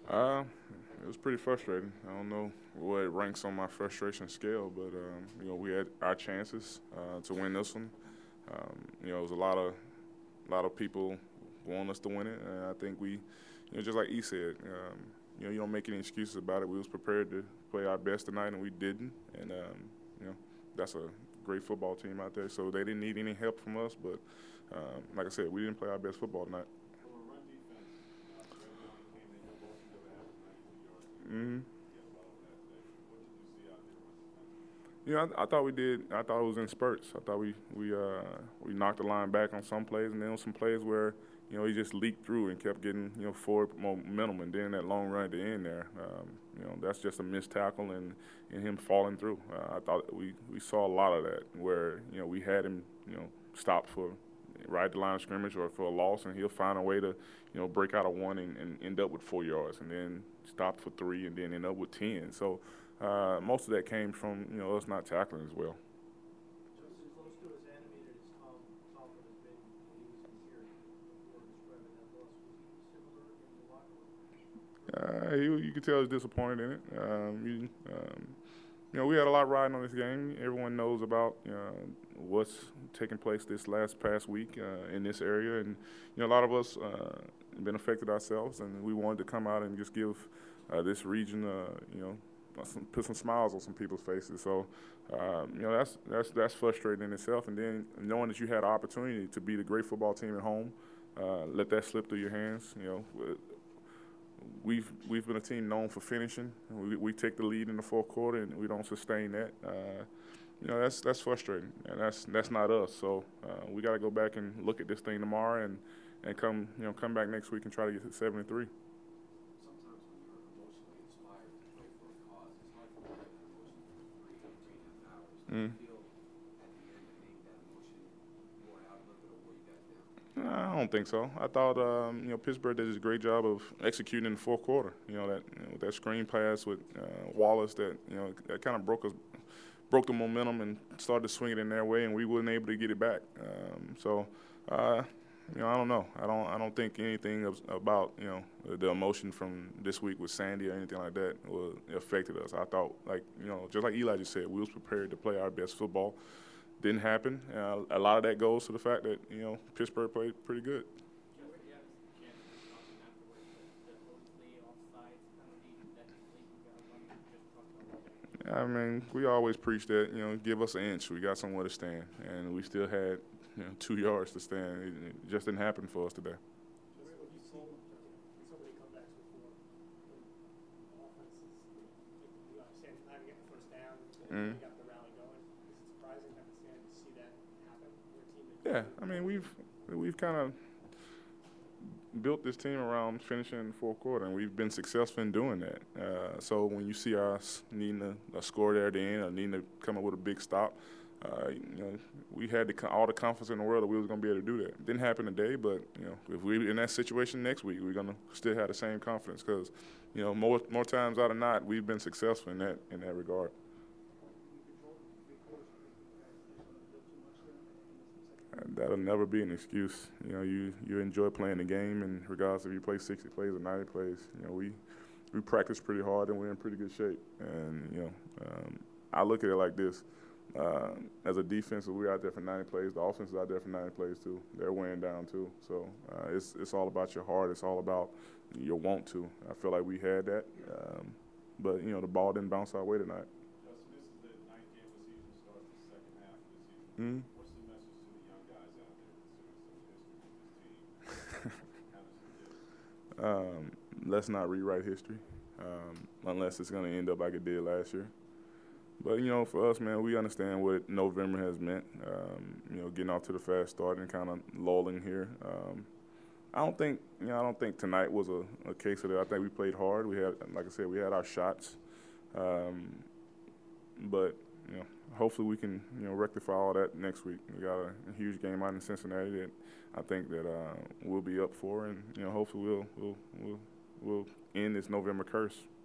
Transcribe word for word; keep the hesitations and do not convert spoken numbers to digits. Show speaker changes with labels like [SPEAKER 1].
[SPEAKER 1] Uh, it was pretty frustrating. I don't know what it ranks on my frustration scale, but um, you know we had our chances uh, to win this one. Um, you know, it was a lot of a lot of people want us to win it, and I think we, you know, just like E said, um, you know, you don't make any excuses about it. We was prepared to play our best tonight, and we didn't. And um, you know, that's a great football team out there. So they didn't need any help from us, but um, like I said, we didn't play our best football tonight.
[SPEAKER 2] From a run defense, uh, early on you came in, you both together had ninety-three yards.
[SPEAKER 1] Mm-hmm.
[SPEAKER 2] Get well on that today. What did you see out there run defense?
[SPEAKER 1] You know, I, I thought we did. I thought it was in spurts. I thought we we uh, we knocked the line back on some plays, and then on some plays where you know he just leaked through and kept getting you know forward momentum, and then that long run at the end there. Um, you know, that's just a missed tackle and, and him falling through. Uh, I thought we, we saw a lot of that where you know we had him you know stopped for right at the line of scrimmage or for a loss, and he'll find a way to you know break out of one and, and end up with four yards, and then stop for three, and then end up with ten. So. Uh, most of that came from you know us not tackling as well.
[SPEAKER 3] Just close to as animated as Tom Coughlin has been when he was in here before describing that loss, was he similar in the locker room?
[SPEAKER 1] Uh, he, you could tell he's disappointed in it. Um, you, um, you know, we had a lot riding on this game. Everyone knows about uh, what's taking place this last past week uh, in this area, and you know, a lot of us uh, been affected ourselves, and we wanted to come out and just give uh, this region, uh, you know. Some, put some smiles on some people's faces. So, um, you know, that's that's that's frustrating in itself. And then knowing that you had an opportunity to beat a great football team at home, uh, let that slip through your hands. You know, we've we've been a team known for finishing. We, we take the lead in the fourth quarter and we don't sustain that. Uh, you know, that's that's frustrating, and that's that's not us. So uh, we got to go back and look at this thing tomorrow and and come you know come back next week and try to get to seventy-three. Mm. I don't think so. I thought um, you know Pittsburgh did a great job of executing in the fourth quarter. You know that you know, that screen pass with uh, Wallace that you know that kind of broke us, broke the momentum and started to swing it in their way, and we weren't able to get it back. Um, so. Uh, You know, I don't know. I don't. I don't think anything about you know the emotion from this week with Sandy or anything like that was affected us. I thought, like you know, just like Eli just said, we was prepared to play our best football. Didn't happen. Uh, a lot of that goes to the fact that you know Pittsburgh played pretty good. I mean, we always preach that you know, give us an inch. We got somewhere to stand, and we still had you know, two yards to stand. It, it just didn't happen for us today. Mm. Yeah, I mean we've we've kind of built this team around finishing in the fourth quarter, and we've been successful in doing that. Uh, so when you see us needing a, a score there at the end, or needing to come up with a big stop, uh, you know, we had the, all the confidence in the world that we was going to be able to do that. It didn't happen today, but you know, if we in that situation next week, we're going to still have the same confidence because, you know, more more times out of not, we've been successful in that in that regard. That'll never be an excuse. You know, you, you enjoy playing the game, and regardless if you play sixty plays or ninety plays, you know, we we practice pretty hard and we're in pretty good shape. And you know, um, I look at it like this: uh, as a defense, we're out there for ninety plays. The offense is out there for ninety plays too. They're weighing down too. So uh, it's it's all about your heart. It's all about your want to. I feel like we had that, um, but you know, the ball didn't bounce our way tonight.
[SPEAKER 2] Justin, this is the ninth game of the season. Starts the second half of the season.
[SPEAKER 1] Mm-hmm. Um, let's not rewrite history um, unless it's going to end up like it did last year. But, you know, for us, man, we understand what November has meant, um, you know, getting off to the fast start and kind of lulling here. Um, I don't think, you know, I don't think tonight was a, a case of that. I think we played hard. We had, like I said, we had our shots. Um, but, you know, hopefully we can, you know, rectify all that next week. We got a, a huge game out in Cincinnati that I think that uh, we'll be up for, and you know, hopefully we'll we'll we'll, we'll end this November curse.